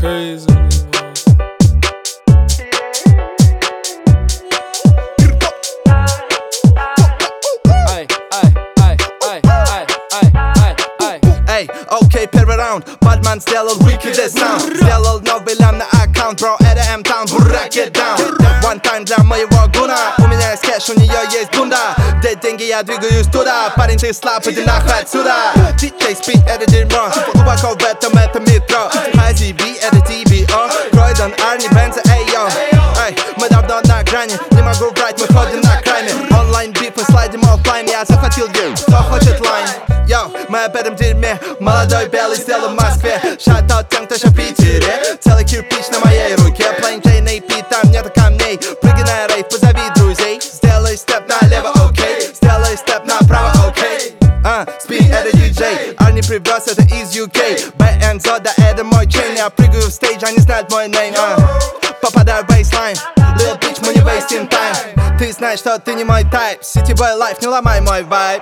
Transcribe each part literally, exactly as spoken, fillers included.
crazy anymore. Ай, ай, ай, ай, ай, ай, ай, ай. Эй, окей, первый раунд. Бадман сделал wicked sound. Сделал новый лям на аккаунт, бро, это M-Town, бурак, get down. One time для моего гуна. У меня есть кэш, у нее есть бунда. Где деньги, я двигаюсь туда. Парень, ты слаб, иди нахуй отсюда. диджей спит, это дерьмо. Глубоко в этом, это метро. Хази би, это ти би о. Кройдон, Арни, Бенза, эй, йо. Эй, мы давно на грани. Не могу врать, мы ходим на крайме. Онлайн бит, мы слайдим оффлайн. Я захватил гейм, кто хочет лайн. Йоу, мы об этом дерьме. Молодой белый сделал в Москве. Шат-аут тем, кто еще в Питере. Целый кирпич на моей руке. Plain Jane эй пи, там нету камней. Прыгай на рейв, позови друзей. Сделай степ налево, окей. Сделай степ направо, окей. А, спи, это диджей. Арни привез это из ю кей. Бензо, да это мой чейн. Я прыгаю в стейдж, они знают мой нейм. Попадаю в бейслайн. Little bitch, мы не wasting time. Ты знаешь, что ты не мой тайп. City boy life, не ломай мой вайб.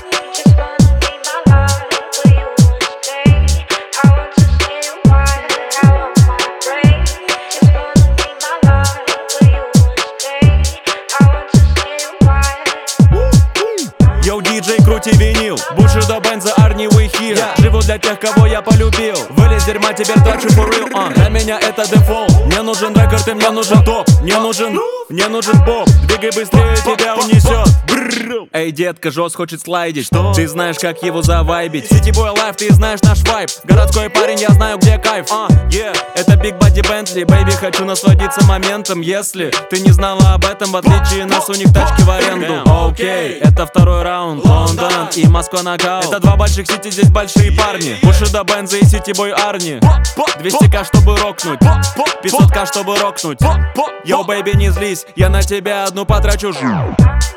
Йоу, диджей, крути винил. Бушидо, Бенза, Арни, we here. yeah. Живу для тех, кого я полюбил. Вылез дерьма, теперь трачу for real. uh. Для меня это дефолт. Мне нужен рекорд и мне нужен топ. Мне нужен, мне нужен поп. Двигай быстрее, тебя унесет. Эй, детка, Жос хочет слайдить. Что? Ты знаешь, как его завайбить. City Boy Life, ты знаешь наш вайб. Городской парень, я знаю, где кайф. uh. yeah. Это Big Body Bentley. Бэйби, хочу насладиться моментом. Если ты не знала об этом, в отличие нас, у них тачки в аренду. Окей, okay. Это второй раунд. Лондон и Москва нокаут. Это два больших сити, здесь большие парни. Бушидо, Бенза и City Boy Арни. двести ка, чтобы рокнуть. пятьсот ка, чтобы рокнуть. Йоу, бэйби, не злись, я на тебя одну потрачу.